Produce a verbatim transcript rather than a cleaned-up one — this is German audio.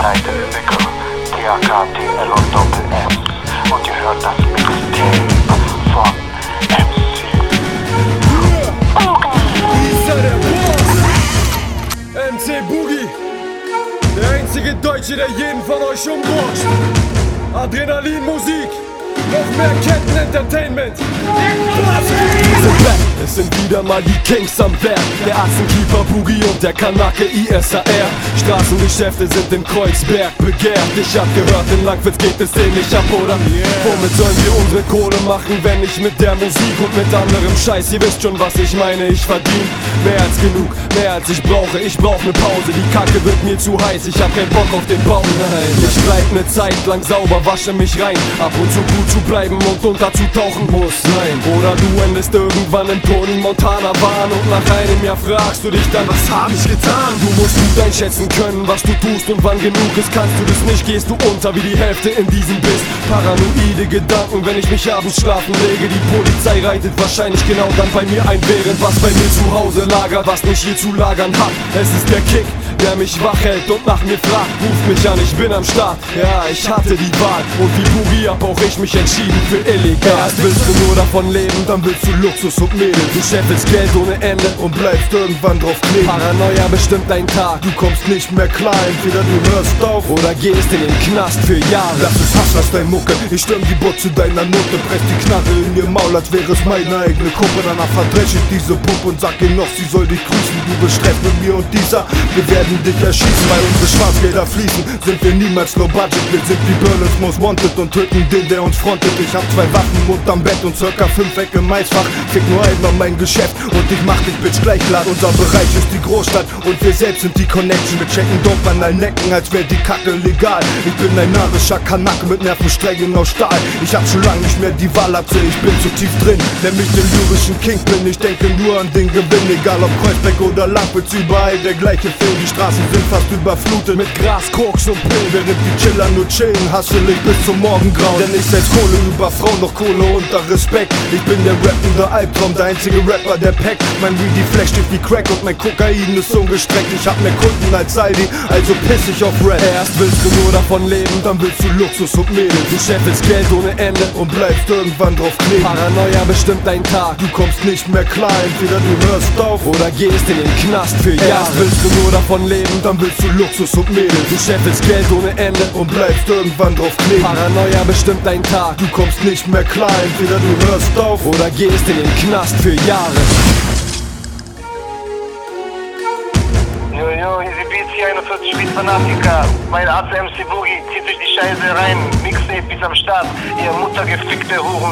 Title Liquor, T A K T L und Doppel-S. Und ihr hört das Mixtape von M C Boogie. M C Boogie, der einzige Deutsche, der jeden von euch umborscht. Adrenalinmusik, noch mehr Ketten-Entertainment. Wir sind back, es sind wieder mal die Kings am Werk. Der Achsenkeeper Boogie und der Kanake I S A R. Straßengeschäfte sind in Kreuzberg begehrt. Ich hab gehört, in Langwitz geht es ähnlich ab, oder? Yeah. Womit sollen wir unsere Kohle machen, wenn nicht mit der Musik und mit anderem Scheiß? Ihr wisst schon, was ich meine, ich verdien mehr als genug, mehr als ich brauche. Ich brauch ne Pause, die Kacke wird mir zu heiß. Ich hab keinen Bock auf den Bau, nein. Ich bleib ne Zeit lang sauber, wasche mich rein. Ab und zu gut zu bleiben und unterzutauchen muss sein. Oder du endest irgendwann im Tony Montana Bahn und nach einem Jahr fragst du dich dann, was hab ich getan? Du musst gut einschätzen können, was du tust und wann genug ist. Kannst du das nicht, gehst du unter wie die Hälfte in diesem Biss. Paranoide Gedanken, wenn ich mich abends schlafen lege. Die Polizei reitet wahrscheinlich genau dann bei mir ein, während was bei mir zu Hause lagert, was nicht hier zu lagern hat. Es ist der Kick, der mich wach hält und nach mir fragt. Ruft mich an, ich bin am Start. Ja, ich hatte die Wahl und wie Boogie hab auch ich mich entschieden für illegal. Erst willst du nur davon leben, dann willst du Luxus und Mädel. Du scheffelst Geld ohne Ende und bleibst irgendwann drauf kleben. Paranoia bestimmt dein Tag, du kommst nicht mehr klar. Entweder du hörst auf oder gehst in den Knast für Jahre. Das ist Hasch, das dein Mucke, ich stürm die Butze deiner Nutte. Press die Knarre in ihr Maul, als wäre es meine eigene Kuppe. Danach verdresch ich diese Puppe und sag ihr noch, sie soll dich grüßen. Du bist Stress mit mir und dieser, wir werden dich erschießen. Weil unsere Schwarzgelder fließen, sind wir niemals no budget. Wir sind wie Berlins Most Wanted und töten den, der uns frontet. Ich hab zwei Waffen unterm Bett und circa fünf Ecke Maisfach. Fick nur einmal mein Geschäft und ich mach dich bitch gleich klar. Unser Bereich ist die Großstadt und wir selbst sind die Connection. Wir checken Dope an allen Necken, als wär die Kacke legal. Ich bin ein narischer Kanake mit Nervensträngen aus Stahl. Ich hab schon lange nicht mehr die Wahl, Apfel, ich bin zu tief drin. Nenn mich den lyrischen Kingpin, ich denke nur an den Gewinn. Egal ob Kreuzberg oder Langwitz, überall der gleiche Film. Die Straßen sind fast überflutet mit Gras, Koks und Pillen. Während die Chiller nur chillen, hassel ich bis zum Morgengrauen. Denn ich setz Kohle über Frauen, noch Kohle unter Respekt. Ich bin der rappende Albtraum, der einzige Rapper, der packt. Mein Weedy flasht wie Crack und mein Kokain ist ungestreckt. Ich hab mehr Kunden als Aldi, also piss ich auf Rap. Erst willst du nur davon leben, dann willst du Luxus und Mädel. Du scheffelst Geld ohne Ende und bleibst irgendwann drauf kleben. Paranoia bestimmt dein Tag, du kommst nicht mehr klar. Entweder du hörst auf oder gehst in den Knast für Jahre. Erst willst du nur davon leben, dann willst du Luxus und Mädel. Du scheffelst Geld ohne Ende und bleibst irgendwann drauf kleben. Paranoia bestimmt dein Tag, du kommst nicht mehr klar. Entweder du hörst auf oder gehst in den Knast für Jahre. Yo, yo, Easy Beats hier, einundvierzig Beats Fanatiker. Mein Arzt M C Boogie, zieht euch die Scheiße rein. Mixtape ist am Start, ihr muttergefickte Huren.